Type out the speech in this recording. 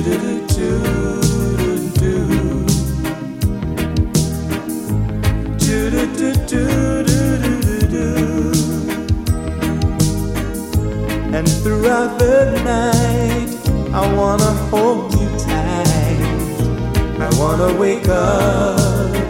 And throughout the night, I wanna hold you tight. I wanna wake up